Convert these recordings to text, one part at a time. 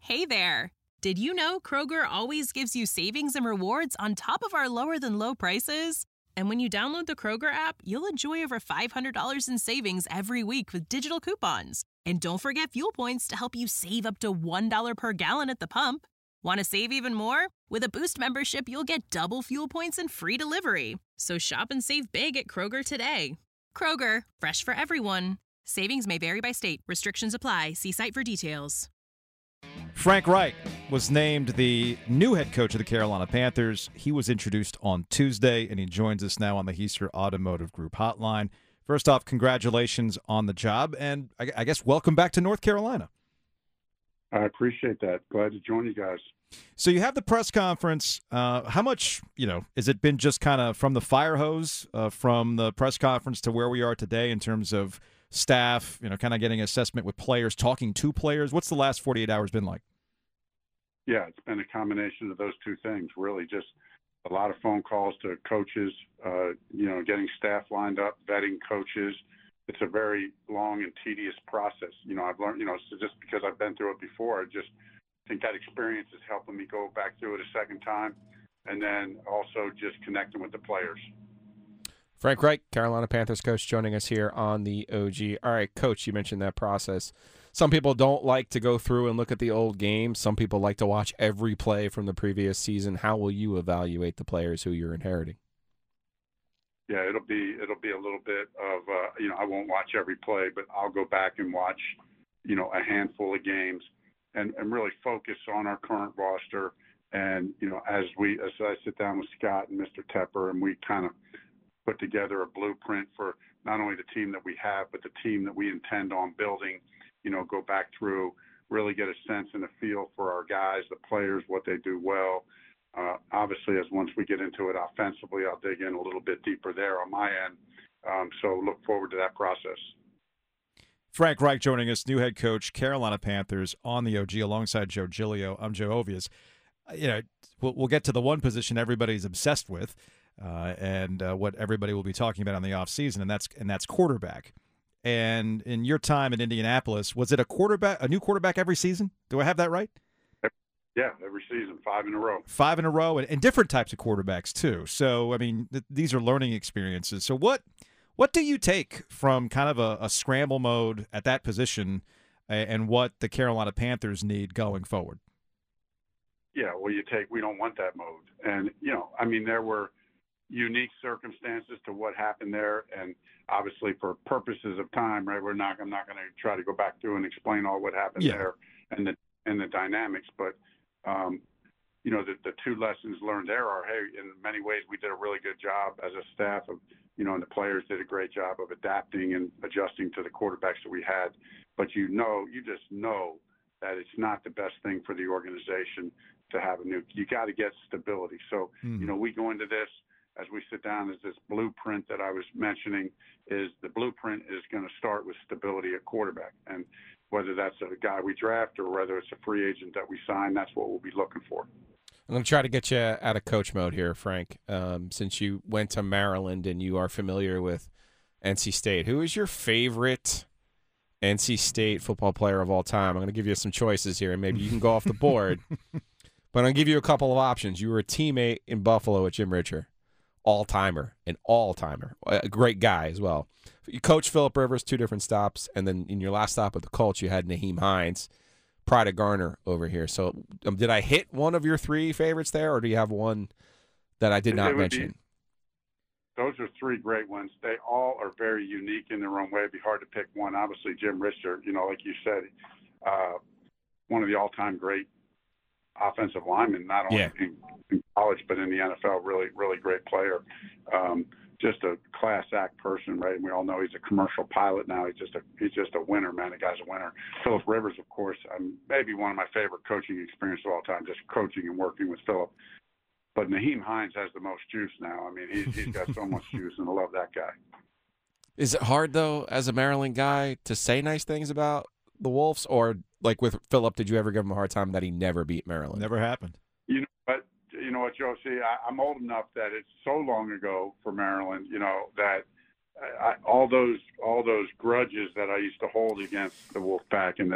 Hey there! Did you know Kroger always gives you savings and rewards on top of our lower-than-low prices? And when you download the Kroger app, you'll enjoy over $500 in savings every week with digital coupons. And don't forget fuel points to help you save up to $1 per gallon at the pump. Want to save even more? With a Boost membership, you'll get double fuel points and free delivery. So shop and save big at Kroger today. Kroger, fresh for everyone. Savings may vary by state. Restrictions apply. See site for details. Frank Reich was named the new head coach of the Carolina Panthers. He was introduced on Tuesday, and he joins us now on the Heister Automotive Group hotline. First off, congratulations on the job, and I guess welcome back to North Carolina. I appreciate that. Glad to join you guys. So you have the press conference. How much, has it been just kind of from the fire hose from the press conference to where we are today in terms of staff, kind of getting assessment with players, talking to players? What's the last 48 hours been like? Yeah, it's been a combination of those two things, really. Just a lot of phone calls to coaches, getting staff lined up, vetting coaches. It's a very long and tedious process. I've learned, so just because I've been through it before, I just think that experience is helping me go back through it a second time, and then also just connecting with the players. Frank Reich, Carolina Panthers coach, joining us here on the OG. All right, Coach, you mentioned that process. Some people don't like to go through and look at the old games. Some people like to watch every play from the previous season. How will you evaluate the players who you're inheriting? Yeah, it'll be a little bit of I won't watch every play, but I'll go back and watch a handful of games and really focus on our current roster. And as I sit down with Scott and Mr. Tepper, and we kind of put together a blueprint for not only the team that we have, but the team that we intend on building. Go back through, really get a sense and a feel for our guys, the players, what they do well. Obviously, as once we get into it offensively, I'll dig in a little bit deeper there on my end. So look forward to that process. Frank Reich joining us, new head coach, Carolina Panthers on the OG alongside Joe Giglio. I'm Joe Ovias. We'll get to the one position everybody's obsessed with and what everybody will be talking about on the offseason, and that's quarterback. And in your time in Indianapolis, was it a new quarterback every season? Do I have that right? Yeah, every season, 5 in a row. 5 in a row, and different types of quarterbacks too. So, I mean, these are learning experiences. So what do you take from kind of a scramble mode at that position and what the Carolina Panthers need going forward? Yeah, well, we don't want that mode. And, there were unique circumstances to what happened there. And obviously for purposes of time, right, I'm not going to try to go back through and explain all what happened there and the dynamics. But, the two lessons learned there are, hey, in many ways we did a really good job as a staff of, and the players did a great job of adapting and adjusting to the quarterbacks that we had. But you just know that it's not the best thing for the organization to have you got to get stability. So, we go into this as we sit down, is this blueprint that I was mentioning is the blueprint is going to start with stability at quarterback. And whether that's a guy we draft or whether it's a free agent that we sign, that's what we'll be looking for. I'm going to try to get you out of coach mode here, Frank, since you went to Maryland and you are familiar with NC State. Who is your favorite NC State football player of all time? I'm going to give you some choices here, and maybe you can go off the board. But I'm going to give you a couple of options. You were a teammate in Buffalo with Jim Richer. All-timer, a great guy as well. You coached Phillip Rivers, 2 different stops, and then in your last stop with the Colts, you had Nyheim Hines, pride of Garner over here. So did I hit one of your 3 favorites there, or do you have one that I did not mention? Those are 3 great ones. They all are very unique in their own way. It'd be hard to pick one. Obviously, Jim Richter, like you said, one of the all-time great offensive linemen, not only in college but in the NFL. Really, really great player. Just a class act person, right? And we all know he's a commercial pilot now. He's just a winner, man. The guy's a winner. Phillip Rivers, of course, maybe one of my favorite coaching experiences of all time. Just coaching and working with Phillip. But Nyheim Hines has the most juice now. I mean, he's got so much juice, and I love that guy. Is it hard though, as a Maryland guy, to say nice things about the Wolves, or like with Phillip, did you ever give him a hard time that he never beat Maryland? Never happened. You know what, Joe? See, I'm old enough that it's so long ago for Maryland, that all those grudges that I used to hold against the Wolfpack and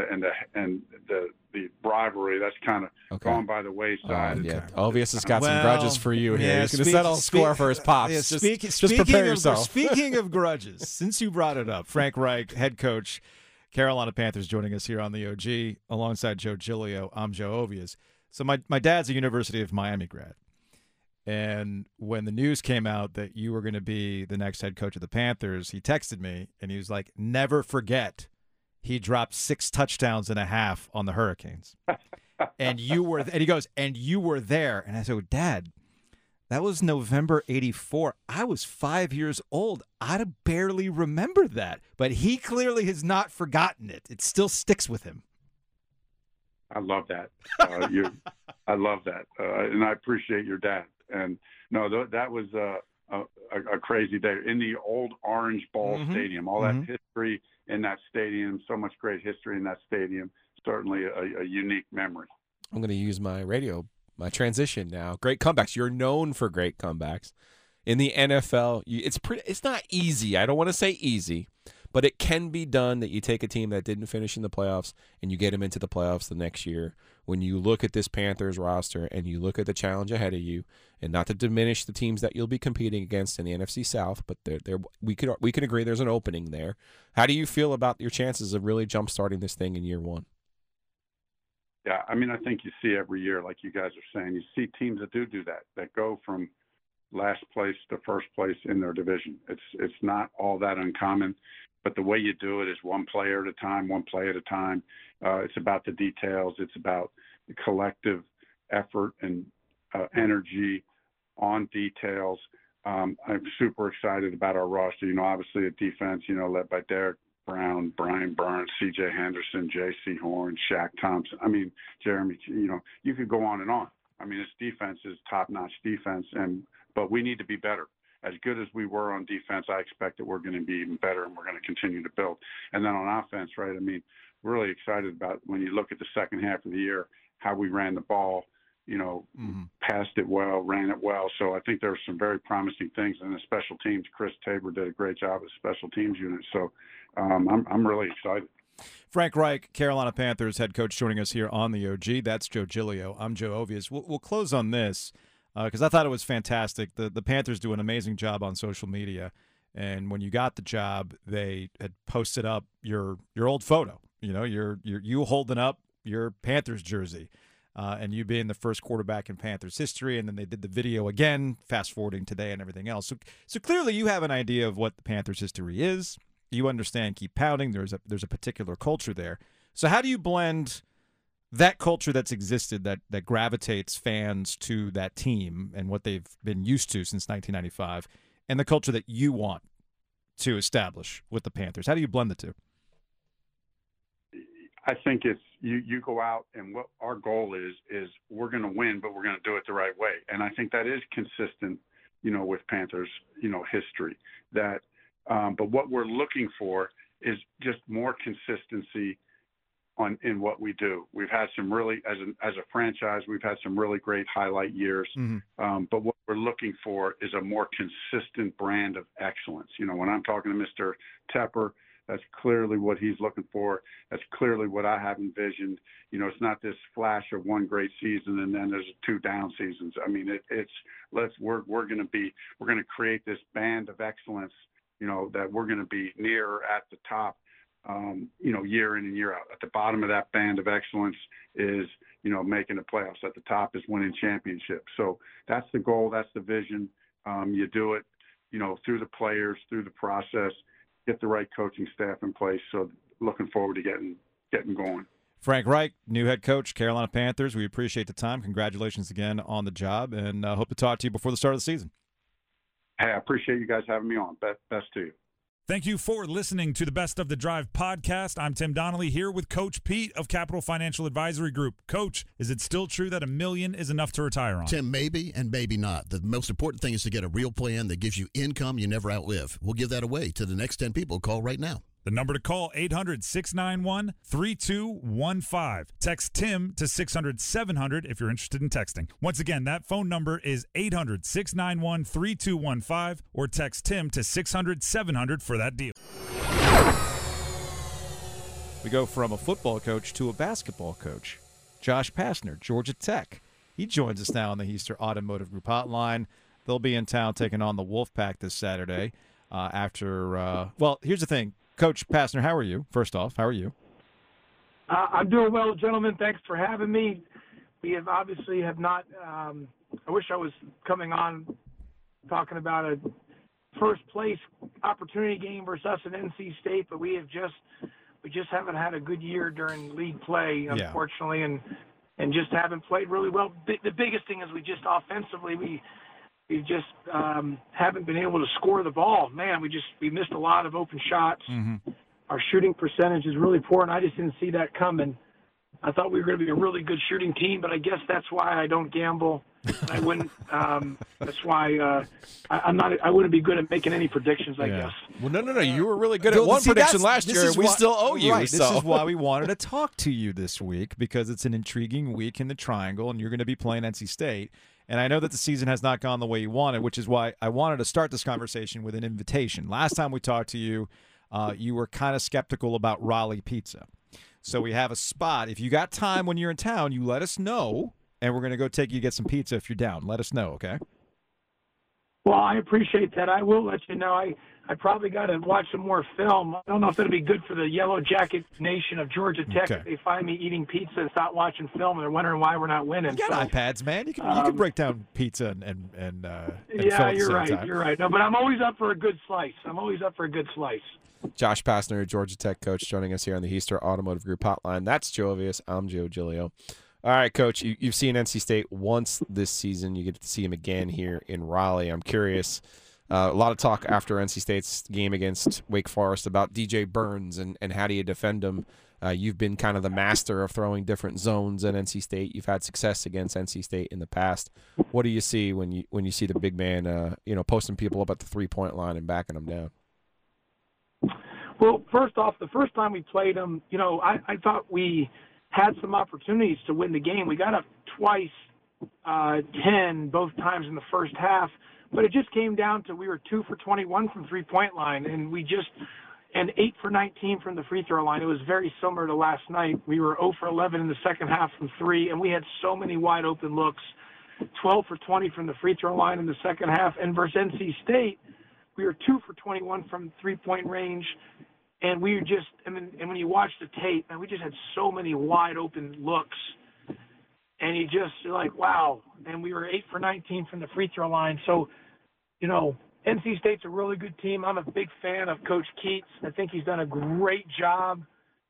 the rivalry, that's kind of gone by the wayside. Yeah, Ovius has got some grudges for you here. Yeah, He's going to settle the score for his pops. Yeah, just prepare yourself. Speaking of grudges, since you brought it up, Frank Reich, head coach, Carolina Panthers, joining us here on the OG alongside Joe Giglio. I'm Joe Ovius. So my dad's a University of Miami grad. And when the news came out that you were going to be the next head coach of the Panthers, he texted me and he was like, never forget, he dropped 6 touchdowns and a half on the Hurricanes. And he goes, and you were there. And I said, Dad, that was November 84. I was 5 years old. I barely remember that. But he clearly has not forgotten it. It still sticks with him. I love that. I love that. And I appreciate your dad. And no, that was a crazy day in the old Orange Bowl Stadium. All that history in that stadium, so much great history in that stadium. Certainly a unique memory. I'm going to use my transition now. Great comebacks. You're known for great comebacks. In the NFL, it's not easy. I don't want to say easy, but it can be done that you take a team that didn't finish in the playoffs and you get them into the playoffs the next year. When you look at this Panthers roster and you look at the challenge ahead of you, and not to diminish the teams that you'll be competing against in the NFC South, but we can agree there's an opening there. How do you feel about your chances of really jump-starting this thing in year one? Yeah, I mean, I think you see every year, like you guys are saying, you see teams that do that go from last place to first place in their division. It's not all that uncommon, but the way you do it is one player at a time, one play at a time. It's about the details. It's about the collective effort and energy on details. I'm super excited about our roster. Obviously a defense, led by Derek Brown, Brian Burns, C.J. Henderson, J.C. Horn, Shaq Thompson. I mean, Jeremy, you could go on and on. I mean, this defense is top-notch defense, but we need to be better. As good as we were on defense, I expect that we're going to be even better, and we're going to continue to build. And then on offense, right, I mean, we're really excited about when you look at the second half of the year, how we ran the ball, passed it well, ran it well. So I think there are some very promising things. And the special teams, Chris Tabor did a great job with the special teams unit. So I'm really excited. Frank Reich, Carolina Panthers head coach, joining us here on the OG. That's Joe Giglio. I'm Joe Ovius. We'll close on this because I thought it was fantastic. The Panthers do an amazing job on social media. And when you got the job, they had posted up your old photo. You holding up your Panthers jersey. And you being the first quarterback in Panthers history, and then they did the video again, fast-forwarding today and everything else. So clearly you have an idea of what the Panthers history is. You understand keep pounding. There's a particular culture there. So how do you blend that culture that's existed, that gravitates fans to that team and what they've been used to since 1995, and the culture that you want to establish with the Panthers? How do you blend the two? I think it's you go out, and what our goal is we're going to win, but we're going to do it the right way. And I think that is consistent, with Panthers, history. But what we're looking for is just more consistency in what we do. We've had some really, as a franchise, we've had some really great highlight years. But what we're looking for is a more consistent brand of excellence. When I'm talking to Mr. Tepper, that's clearly what he's looking for. That's clearly what I have envisioned. It's not this flash of one great season and then there's 2 down seasons. I mean, we're going to create this band of excellence, that we're going to be near at the top, year in and year out. At the bottom of that band of excellence is, making the playoffs. At the top is winning championships. So that's the goal. That's the vision. You do it, through the players, through the process. Get the right coaching staff in place. So looking forward to getting going. Frank Reich, new head coach, Carolina Panthers. We appreciate the time. Congratulations again on the job, and hope to talk to you before the start of the season. Hey, I appreciate you guys having me on. Best to you. Thank you for listening to the Best of the Drive podcast. I'm Tim Donnelly here with Coach Pete of Capital Financial Advisory Group. Coach, is it still true that $1 million is enough to retire on? Tim, maybe and maybe not. The most important thing is to get a real plan that gives you income you never outlive. We'll give that away to the next 10 people. Call right now. The number to call, 800-691-3215. Text Tim to 600-700 if you're interested in texting. Once again, that phone number is 800-691-3215 or text Tim to 600-700 for that deal. We go from a football coach to a basketball coach. Josh Pastner, Georgia Tech. He joins us now on the Heister Automotive Group hotline. They'll be in town taking on the Wolfpack this Saturday well, here's the thing. Coach Pastner, how are you? First off, how are you? I'm doing well, gentlemen. Thanks for having me. We have obviously not I wish I was coming on talking about a first-place opportunity game versus us at NC State, but we just haven't had a good year during league play, unfortunately, and just haven't played really well. The biggest thing is we just offensively we just haven't been able to score the ball. Man, we missed a lot of open shots. Mm-hmm. Our shooting percentage is really poor, and I just didn't see that coming. I thought we were going to be a really good shooting team, but I guess that's why I don't gamble. I wouldn't. That's why I wouldn't be good at making any predictions, I guess. Well, no. You were really good at one prediction last year. We still owe you. Right. So. This is why we wanted to talk to you this week, because it's an intriguing week in the Triangle, and you're going to be playing NC State. And I know that the season has not gone the way you wanted, which is why I wanted to start this conversation with an invitation. Last time we talked to you, you were kind of skeptical about Raleigh Pizza. So we have a spot. If you got time when you're in town, you let us know, and we're going to go take you to get some pizza if you're down. Let us know, okay? Well, I appreciate that. I will let you know. I probably got to watch some more film. I don't know if that'll be good for the Yellow Jacket Nation of Georgia Tech if they find me eating pizza and stop watching film and they're wondering why we're not winning. You got iPads, man. You can break down pizza and yeah, you're right. Time. You're right. No, but I'm always up for a good slice. Josh Pastner, Georgia Tech coach, joining us here on the Heister Automotive Group hotline. That's Joe Ovius. I'm Joe Giglio. All right, Coach, you've seen NC State once this season. You get to see him again here in Raleigh. I'm curious, a lot of talk after NC State's game against Wake Forest about DJ Burns and how do you defend him. You've been kind of the master of throwing different zones at NC State. You've had success against NC State in the past. What do you see when you see the big man posting people up at the three-point line and backing them down? Well, first off, the first time we played him, I thought we had some opportunities to win the game. We got up twice, 10 both times in the first half, but it just came down to we were 2 for 21 from three-point line, and 8 for 19 from the free throw line. It was very similar to last night. We were 0 for 11 in the second half from three, and we had so many wide open looks. 12 for 20 from the free throw line in the second half, and versus NC State, we were 2 for 21 from three-point range. And we just, and when you watch the tape, man, we just had so many wide open looks. And you're like, wow. And we were 8 for 19 from the free throw line. So, NC State's a really good team. I'm a big fan of Coach Keats. I think he's done a great job.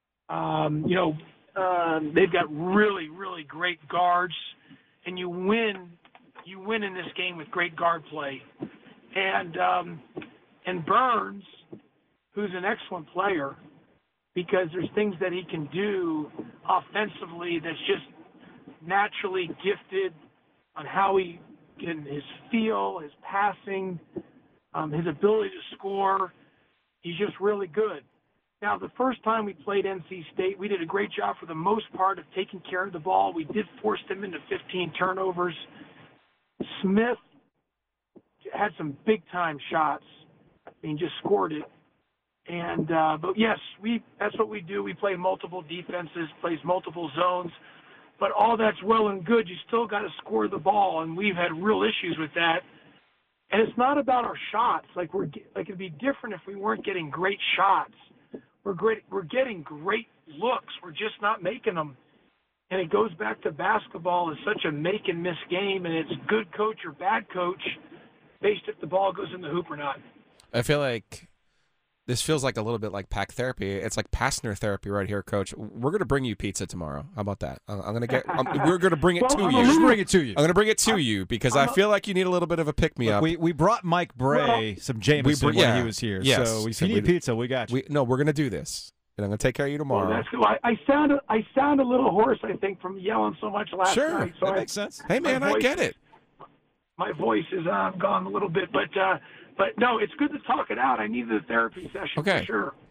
They've got really, really great guards. And you win in this game with great guard play. And Burns, who's an excellent player, because there's things that he can do offensively that's just naturally gifted on how he can, his feel, his passing, his ability to score. He's just really good. Now, the first time we played NC State, we did a great job for the most part of taking care of the ball. We did force them into 15 turnovers. Smith had some big-time shots. Just scored it. And but yes, that's what we do. We play multiple defenses, plays multiple zones. But all that's well and good. You still got to score the ball, and we've had real issues with that. And it's not about our shots. It'd be different if we weren't getting great shots. We're getting great looks. We're just not making them. And it goes back to basketball is such a make and miss game, and it's good coach or bad coach based if the ball goes in the hoop or not. I feel like this feels like a little bit like pack therapy. It's like Pastner therapy right here, Coach. We're going to bring you pizza tomorrow. How about that? We're going to bring it to you. Just bring it to you. I'm going to bring it to you because I feel like you need a little bit of a pick-me-up. We brought Mike Bray some Jameson when he was here. Yes. So if you need pizza, we got you. We're going to do this. And I'm going to take care of you tomorrow. Well, that's cool. I sound a little hoarse, I think, from yelling so much last night. So that makes sense. Hey, man, I get it. My voice is gone a little bit, but no, it's good to talk it out. I needed a therapy session for sure.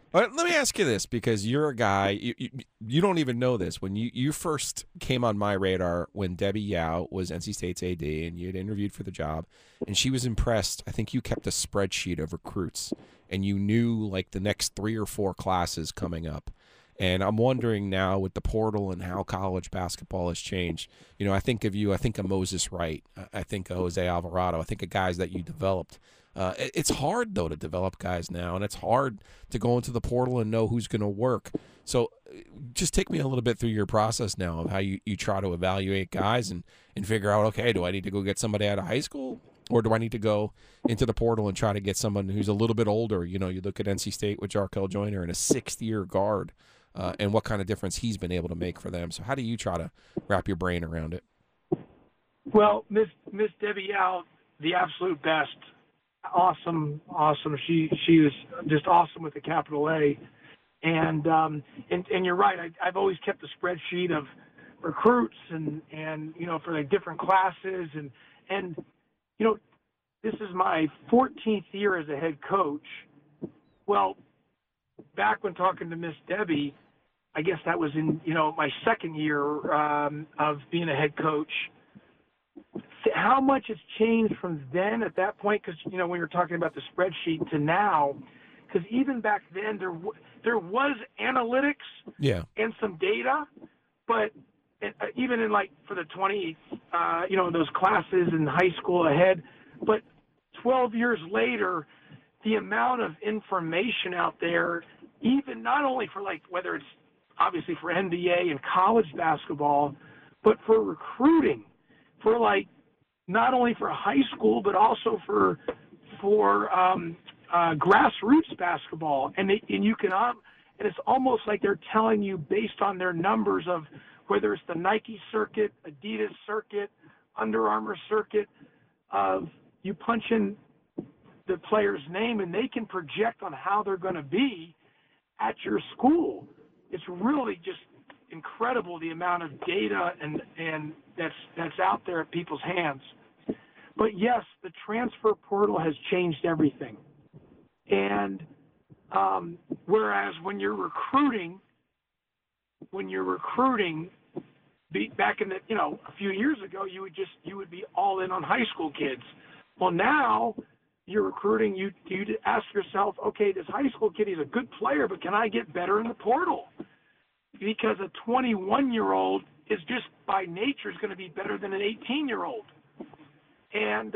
All right, let me ask you this, because you're a guy, you don't even know this. When you first came on my radar when Debbie Yao was NC State's AD and you had interviewed for the job, and she was impressed. I think you kept a spreadsheet of recruits, and you knew like the next 3 or 4 classes coming up. And I'm wondering now with the portal and how college basketball has changed. I think of you. I think of Moses Wright. I think of Jose Alvarado. I think of guys that you developed. It's hard, though, to develop guys now, and it's hard to go into the portal and know who's going to work. So just take me a little bit through your process now of how you try to evaluate guys and figure out, okay, do I need to go get somebody out of high school, or do I need to go into the portal and try to get someone who's a little bit older? You look at NC State with Jarkel Joyner and a 6th-year guard, and what kind of difference he's been able to make for them. So how do you try to wrap your brain around it? Well, Miss Debbie Yao, the absolute best. Awesome. She was just awesome with the capital A, and you're right. I've always kept a spreadsheet of recruits and for the different classes and this is my 14th year as a head coach. Well, back when talking to Miss Debbie, I guess that was in my 2nd year of being a head coach. How much has changed from then at that point? Because when you're talking about the spreadsheet to now, because even back then there was analytics and some data, but even in for the 20 those classes in high school ahead, but 12 years later, the amount of information out there, even not only for whether it's obviously for NBA and college basketball, but for recruiting, for not only for high school, but also for grassroots basketball. And you can, and it's almost like they're telling you based on their numbers of whether it's the Nike circuit, Adidas circuit, Under Armour circuit, of you punch in the player's name and they can project on how they're going to be at your school. It's really just incredible the amount of data and that's out there at people's hands. But yes, the transfer portal has changed everything. And whereas when you're recruiting, back in the a few years ago, you would be all in on high school kids. Well, now you're recruiting. You ask yourself, okay, this high school kid, he's a good player, but can I get better in the portal? Because a 21-year-old is just by nature is going to be better than an 18-year-old. And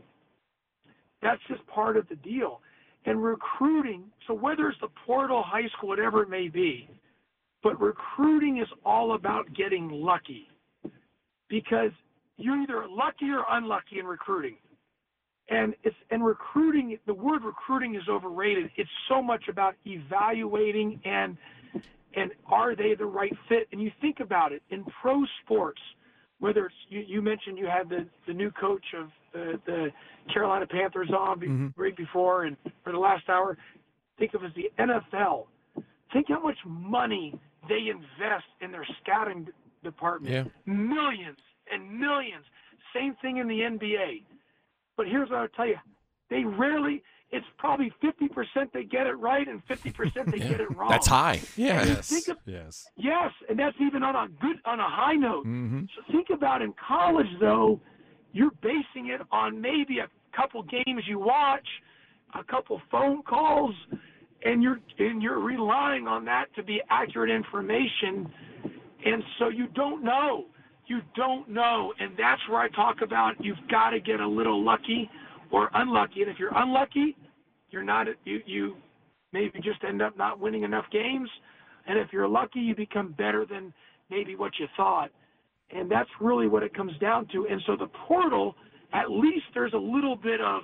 that's just part of the deal. And recruiting, so whether it's the portal, high school, whatever it may be, but recruiting is all about getting lucky. Because you're either lucky or unlucky in recruiting. And recruiting, the word recruiting is overrated. It's so much about evaluating and are they the right fit? And you think about it in pro sports, whether it's you mentioned you had the new coach of the Carolina Panthers on right before and for the last hour. Think of it as the NFL. Think how much money they invest in their scouting department. Yeah. Millions and millions. Same thing in the NBA. But here's what I'll tell you. They rarely, it's probably 50% they get it right and 50% they get it wrong. That's high. Yeah. Yes. Yes, and that's even on a high note. Mm-hmm. So think about in college, though, you're basing it on maybe a couple games you watch, a couple phone calls, and you're relying on that to be accurate information. And so you don't know. You don't know, and that's where I talk about you've got to get a little lucky or unlucky. And if you're unlucky, you're not you maybe just end up not winning enough games. And if you're lucky, you become better than maybe what you thought. And that's really what it comes down to. And so the portal, at least there's a little bit of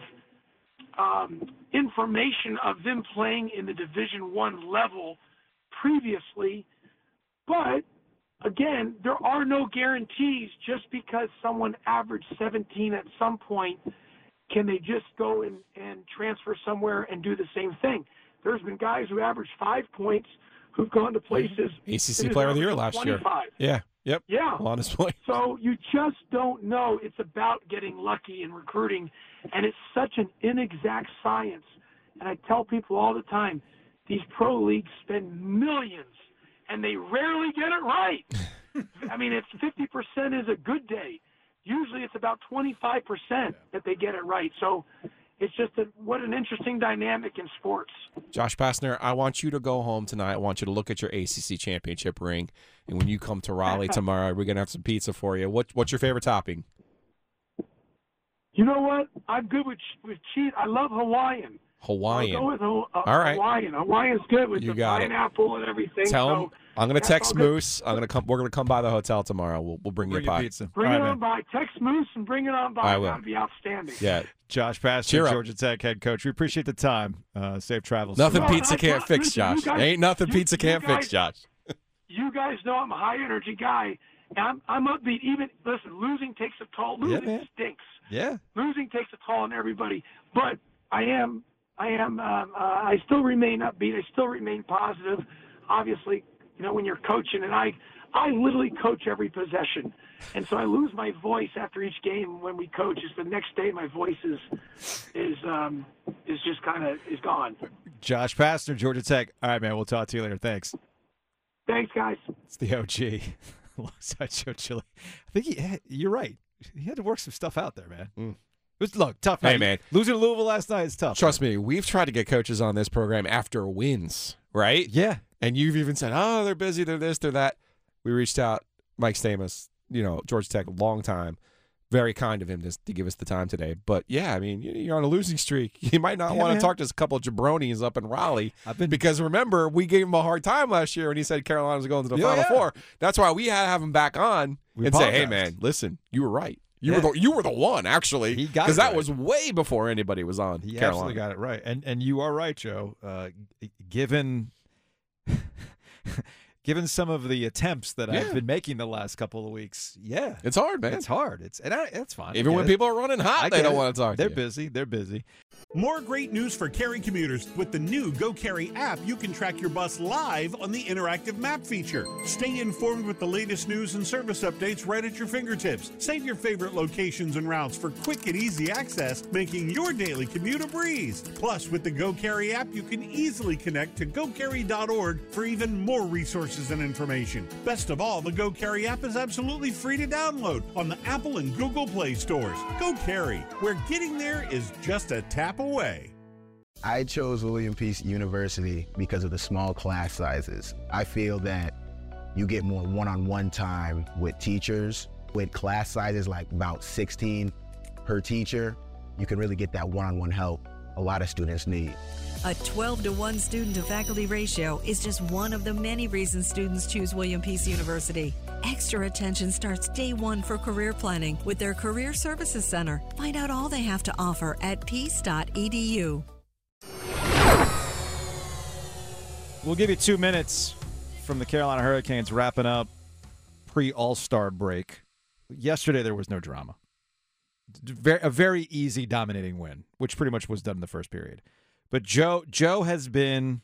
information of them playing in the Division I level previously, but again, there are no guarantees. Just because someone averaged 17 at some point, can they just go and transfer somewhere and do the same thing? There's been guys who averaged 5 points who've gone to places. ACC Player of the Year last 25. year. Yeah. Yep. Yeah. Honest point. So you just don't know. It's about getting lucky in recruiting, and it's such an inexact science. And I tell people all the time, these pro leagues spend millions, and they rarely get it right. I mean, it's 50% is a good day. Usually it's about 25% that they get it right. So it's just what an interesting dynamic in sports. Josh Pastner, I want you to go home tonight. I want you to look at your ACC championship ring. And when you come to Raleigh tomorrow, we're going to have some pizza for you. What's your favorite topping? You know what? I'm good with cheese. I love Hawaiian. Hawaiian. I'll go with All right. Hawaiian. Hawaiian's good with You the got it. pineapple and everything. Tell him I'm going to that's text all good. Moose. We're going to come by the hotel tomorrow. We'll bring you a pie. pizza. Bring All it right, on man. by. Text Moose and bring it on by. I will. That'd be outstanding. Yeah. Josh Pastner, Cheer up. Georgia Tech head coach. We appreciate the time. Safe travels. Nothing Well, pizza can't fix, listen, you Josh. guys- Ain't nothing you- pizza you can't fix, guys- Josh. You guys know I'm a high energy guy. And I'm upbeat. Even listen, losing takes a toll. Losing man. stinks. Yeah. Losing takes a toll on everybody. But I still remain upbeat. I still remain positive. Obviously, when you're coaching, and I literally coach every possession, and so I lose my voice after each game when we coach. It's the next day my voice is just kind of is gone. Josh Pastner, Georgia Tech. All right, man. We'll talk to you later. Thanks. Thanks, guys. It's the OG alongside Joe Chile. I think you're right. He had to work some stuff out there, man. It was, look, tough night. Hey, man. Losing to Louisville last night is tough. Trust me, we've tried to get coaches on this program after wins, right? Yeah. And you've even said, oh, they're busy, they're this, they're that. We reached out, Mike Stamos, Georgia Tech, long time. Very kind of him to give us the time today. But, yeah, I mean, you're on a losing streak. You might not want to talk to a couple of jabronis up in Raleigh. Because, remember, we gave him a hard time last year when he said Carolina was going to the Final Four. That's why we had to have him back on and say, hey, man, listen, you were right. You were the one, actually. He got it because that right. was way before anybody was on He Carolina. absolutely got it right. And you are right, Joe. Given some of the attempts that I've been making the last couple of weeks, It's hard, man. it's hard. It's fine. Even when people are running hot, they don't want to talk They're to you. busy. They're busy. More great news for Cary commuters. With the new Go Cary app, you can track your bus live on the interactive map feature. Stay informed with the latest news and service updates right at your fingertips. Save your favorite locations and routes for quick and easy access, making your daily commute a breeze. Plus, with the Go Cary app, you can easily connect to gocary.org for even more resources and information. Best of all, the Go Cary app is absolutely free to download on the Apple and Google Play stores. Go Cary, where getting there is just a tap away. I chose William Peace University because of the small class sizes. I feel that you get more one-on-one time with teachers. With class sizes like about 16 per teacher, you can really get that one-on-one help a lot of students need. A 12-to-1 student-to-faculty ratio is just one of the many reasons students choose William Peace University. Extra attention starts day one for career planning with their Career Services Center. Find out all they have to offer at peace.edu. We'll give you 2 minutes from the Carolina Hurricanes wrapping up pre-All-Star break. Yesterday there was no drama. A very easy dominating win, which pretty much was done in the first period. But Joe has been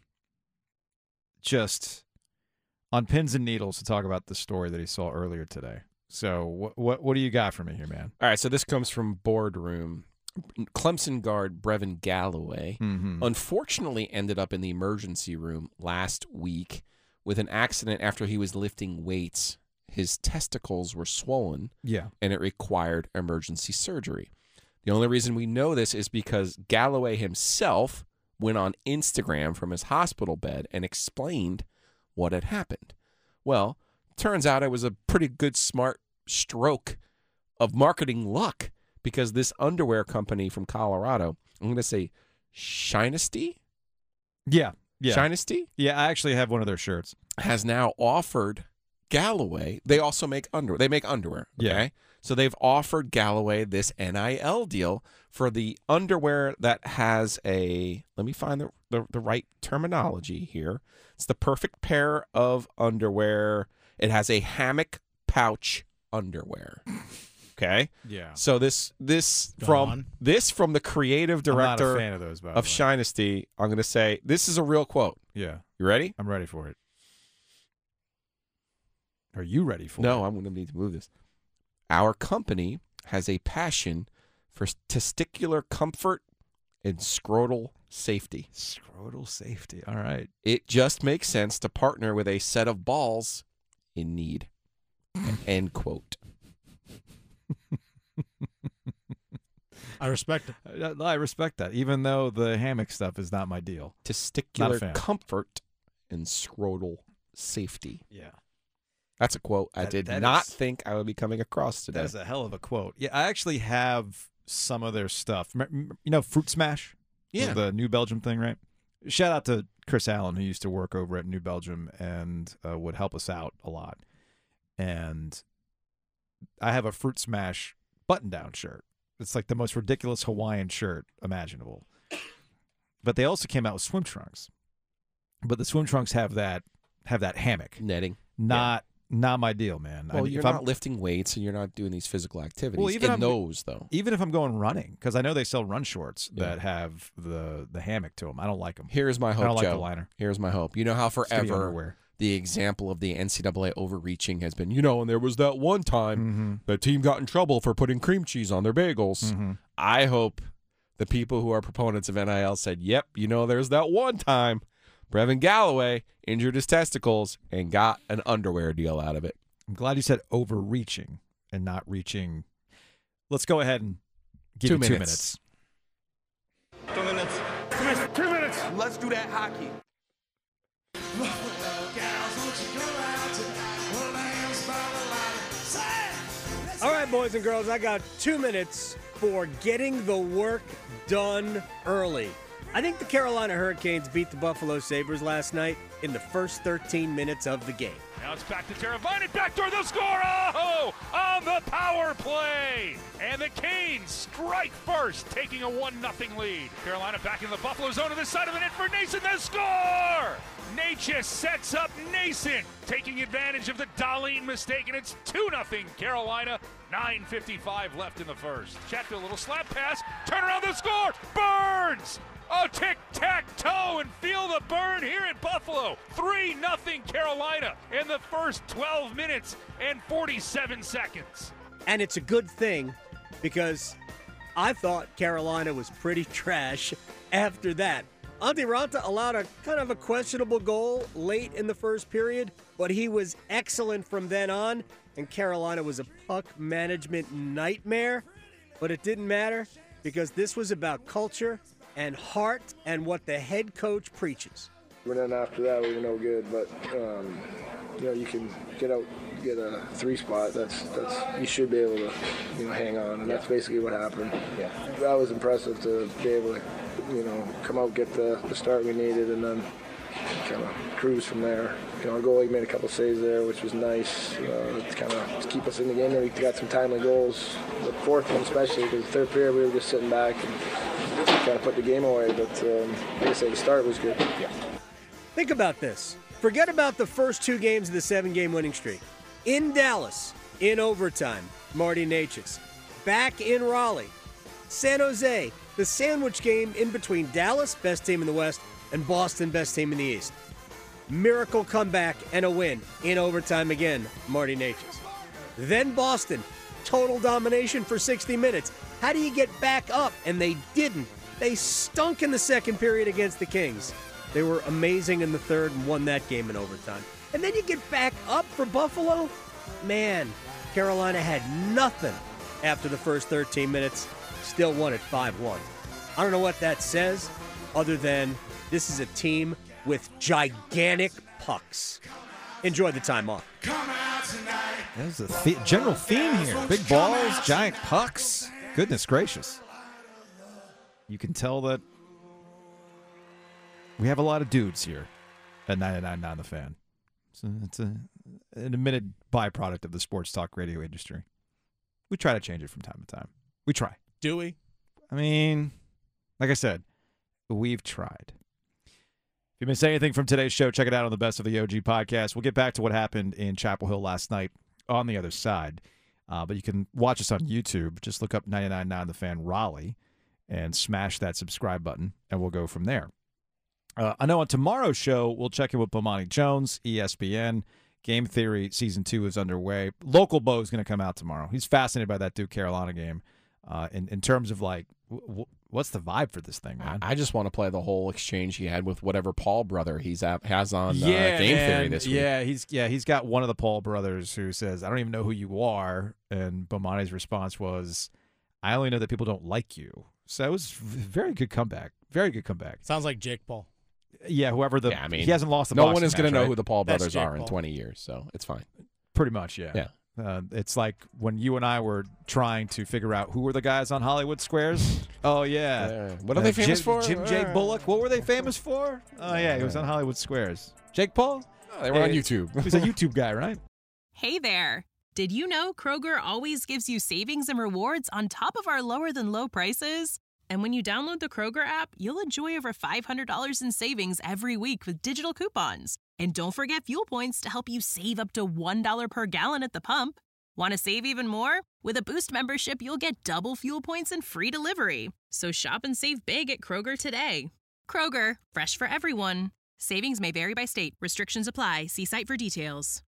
just on pins and needles to talk about the story that he saw earlier today. So what do you got for me here, man? All right, so this comes from Boardroom. Clemson guard Brevin Galloway unfortunately ended up in the emergency room last week with an accident after he was lifting weights. His testicles were swollen, and it required emergency surgery. The only reason we know this is because Galloway himself went on Instagram from his hospital bed and explained what had happened. Well, turns out it was a pretty good, smart stroke of marketing luck because this underwear company from Colorado, I'm going to say Shinesty? Yeah. Shinesty? Yeah, I actually have one of their shirts. Has now offered Galloway, they also make underwear. They make underwear, okay? Yeah. So they've offered Galloway this NIL deal for the underwear that has a, let me find the right terminology here. It's the perfect pair of underwear. It has a hammock pouch underwear. Okay? Yeah. So this from the creative director I'm not a fan of those, by the of way. Shinesty, I'm going to say, this is a real quote. Yeah. You ready? I'm ready for it. Are you ready for it? No, I'm going to need to move this. Our company has a passion for testicular comfort and scrotal safety. Scrotal safety. All right. It just makes sense to partner with a set of balls in need. End quote. I respect it. I respect that, even though the hammock stuff is not my deal. Testicular comfort and scrotal safety. Yeah. That's a quote I did not think I would be coming across today. That's a hell of a quote. Yeah, I actually have some of their stuff. You know, Fruit Smash? Yeah. The New Belgium thing, right? Shout out to Chris Allen, who used to work over at New Belgium and would help us out a lot. And I have a Fruit Smash button-down shirt. It's like the most ridiculous Hawaiian shirt imaginable. But they also came out with swim trunks. But the swim trunks have that hammock. Netting. Not my deal, man. Well, you're not lifting weights and you're not doing these physical activities though. Even if I'm going running, because I know they sell run shorts that have the hammock to them. I don't like them. Here's my hope, I don't like Joe. the liner. Here's my hope. You know how forever the example of the NCAA overreaching has been, and there was that one time the team got in trouble for putting cream cheese on their bagels. I hope the people who are proponents of NIL said, yep, there's that one time Brevin Galloway injured his testicles and got an underwear deal out of it. I'm glad you said overreaching and not reaching. Let's go ahead and give you 2 minutes. 2 minutes. 2 minutes. Let's do that hockey. All right, boys and girls, I got 2 minutes for getting the work done early. I think the Carolina Hurricanes beat the Buffalo Sabres last night in the first 13 minutes of the game. Now it's back to Teravainen, backdoor, they'll score! Oh, on the power play! And the Canes strike first, taking a 1-0 lead. Carolina back in the Buffalo zone to the side of the net for Nason, the score! Necas sets up Nason, taking advantage of the Dahlin mistake, and it's 2-0 Carolina. 9:55 left in the first. Chatfield, a little slap pass, turn around, the score! Burns! Oh, tic-tac-toe, and feel the burn here in Buffalo. 3-0 Carolina in the first 12 minutes and 47 seconds. And it's a good thing because I thought Carolina was pretty trash after that. Antti Raanta allowed a kind of a questionable goal late in the first period, but he was excellent from then on, and Carolina was a puck management nightmare. But it didn't matter because this was about culture and heart and what the head coach preaches. And then after that, we were no good. But you can get a 3 spot. That's you should be able to hang on, and that's basically what happened. Yeah, that was impressive to be able to come out, get the start we needed, and then kind of cruise from there. Our goalie made a couple saves there, which was nice to kind of keep us in the game. And we got some timely goals. The fourth one especially, because the third period we were just sitting back and kind of put the game away. But like I say, the start was good. Yeah. Think about this. Forget about the first 2 games of the 7-game winning streak. In Dallas, in overtime, Marty Necas. Back in Raleigh. San Jose, the sandwich game in between Dallas, best team in the West, and Boston, best team in the East. Miracle comeback and a win in overtime again, Marty Necas. Then Boston, total domination for 60 minutes. How do you get back up? And they didn't. They stunk in the second period against the Kings. They were amazing in the third and won that game in overtime. And then you get back up for Buffalo? Man, Carolina had nothing after the first 13 minutes. Still won at 5-1. I don't know what that says other than this is a team with gigantic pucks. Enjoy the time off. There's a general theme here. Big balls, giant pucks. Goodness gracious. You can tell that we have a lot of dudes here at 99.9 The Fan. So it's an admitted byproduct of the sports talk radio industry. We try to change it from time to time. We try. Do we? I mean, like I said, we've tried. If you missed anything from today's show, check it out on the Best of the OG podcast. We'll get back to what happened in Chapel Hill last night on the other side. But you can watch us on YouTube. Just look up 99.9 The Fan Raleigh and smash that subscribe button, and we'll go from there. I know on tomorrow's show, we'll check in with Bomani Jones, ESPN. Game Theory Season 2 is underway. Local Bo is going to come out tomorrow. He's fascinated by that Duke Carolina game in terms of, like, what's the vibe for this thing, man? I just want to play the whole exchange he had with whatever Paul brother has on Game Theory this week. He's got one of the Paul brothers who says, "I don't even know who you are," and Bomani's response was, "I only know that people don't like you." So it was very good comeback. Very good comeback. Sounds like Jake Paul. Yeah, whoever he hasn't lost the no boxing one is going to match, know right? who the Paul That's brothers Jake are in Paul. 20 years, so it's fine. Pretty much, yeah. Yeah. It's like when you and I were trying to figure out who were the guys on Hollywood Squares. Oh, yeah. What are they famous for? Jim J. Bullock. What were they famous for? Oh, yeah, he was on Hollywood Squares. Jake Paul? They were on YouTube. He's a YouTube guy, right? Hey there. Did you know Kroger always gives you savings and rewards on top of our lower than low prices? And when you download the Kroger app, you'll enjoy over $500 in savings every week with digital coupons. And don't forget fuel points to help you save up to $1 per gallon at the pump. Want to save even more? With a Boost membership, you'll get double fuel points and free delivery. So shop and save big at Kroger today. Kroger, fresh for everyone. Savings may vary by state. Restrictions apply. See site for details.